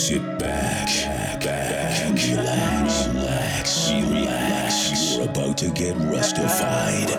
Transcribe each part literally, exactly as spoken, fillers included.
Sit back, back, and relax, relax, relax. You're about to get rustified.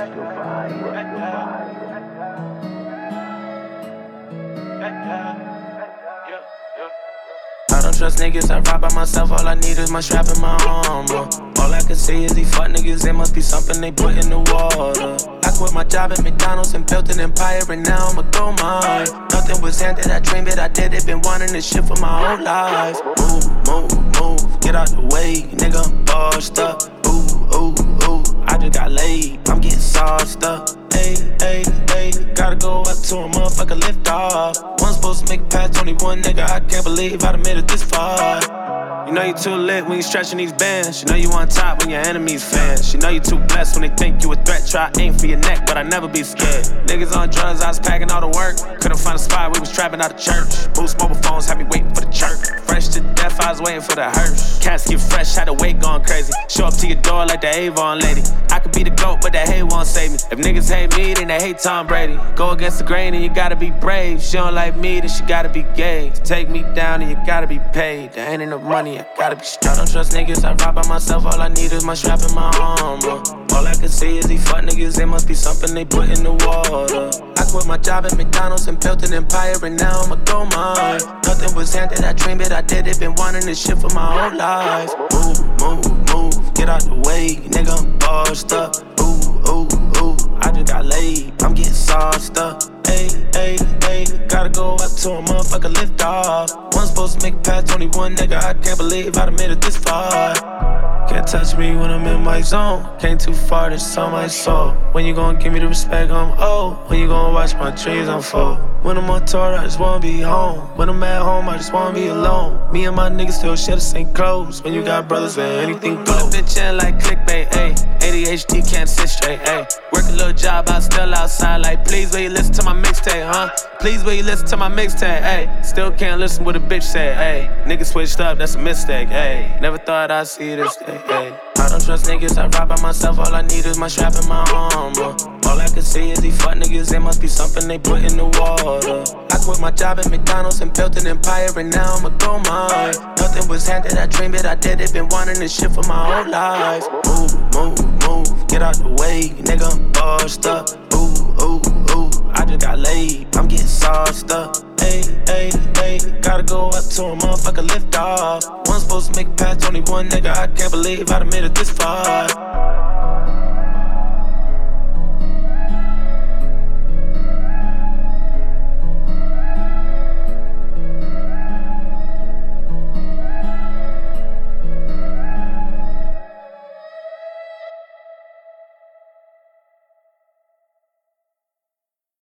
I don't trust niggas, I ride by myself, all I need is my strap and my armor. All I can see is these fuck niggas, it must be something they put in the water. I quit my job at McDonald's and built an empire, and now I'ma go mine. Nothing was handed, I dreamed it, I did it, been wanting this shit for my whole life. Move, move, move, get out the way, nigga, I'm bossed up. Ooh, ooh, ooh, I just got laid, I'm getting sauced up. Hey, hey, hey, gotta go up to a motherfucker, lift off. One supposed to make it past twenty-one, nigga, I can't believe I done made it this far. You know you too lit when you stretching these bands. You know you on top when your enemies fans. You know you too blessed when they think you a threat. Try aim for your neck, but I never be scared. Niggas on drugs, I was packing all the work. Couldn't find a spot, we was trapping out of church. Boost mobile phones, had me waiting for the church. Fresh to death, I was waiting for the hearse. Casket fresh, had the weight going crazy. Show up to your door like the Avon lady. I could be the GOAT, but that hate won't save me. If niggas hate me, then they hate Tom Brady. Go against the grain and you gotta be brave. She don't like me, then she gotta be gay. To take me down and you gotta be paid. There ain't enough money, I gotta be straight. I don't trust niggas, I ride by myself, all I need is my strap and my armor. All I can see is these fuck niggas, it must be something they put in the water. I quit my job at McDonald's and built an empire, and now I'ma go mine. Nothing was handed, I dreamed it, I did it, been wanting this shit for my whole life. Move, move, move, get out the way, nigga, I'm bossed up. Ooh, ooh, ooh, I just got laid, I'm getting sauced up. Hey, hey, hey, gotta go up to a motherfucker, lift off. One supposed to make it past twenty-one, nigga, I can't believe I done made it this far. Can't touch me when I'm in my zone. Came too far, that's on my soul. When you gon' give me the respect I'm owed? When you gon' watch my dreams unfold? When I'm on tour, I just wanna be home. When I'm at home, I just wanna be alone. Me and my niggas still share the same clothes. When you got brothers, where anything goes. Put a bitch in like clickbait, ayy. A D H D can't sit straight, ayy. Work a little job, I still outside. Like, please, will you listen to my mixtape, huh? Please, will you listen to my mixtape, ayy. Still can't listen what a bitch say, ayy. Niggas switched up, that's a mistake, ayy. Never thought I'd see this day, ayy. I don't trust niggas, I ride by myself, all I need is my strap and my armor. All I can see is these fuck niggas, it must be something they put in the water. I quit my job at McDonald's and built an empire, and now I'ma go mine. Nothing was handed, I dreamed it, I did it, been wanting this shit for my whole life. Move, move, move, get out the way, nigga, I'm bossed up. Ooh, ooh, ooh, I just got laid, I'm getting sauced up. Hey, hey, hey, gotta go up to a motherfucker, lift off. One supposed to make it past twenty-one, nigga, I can't believe I done made it this far.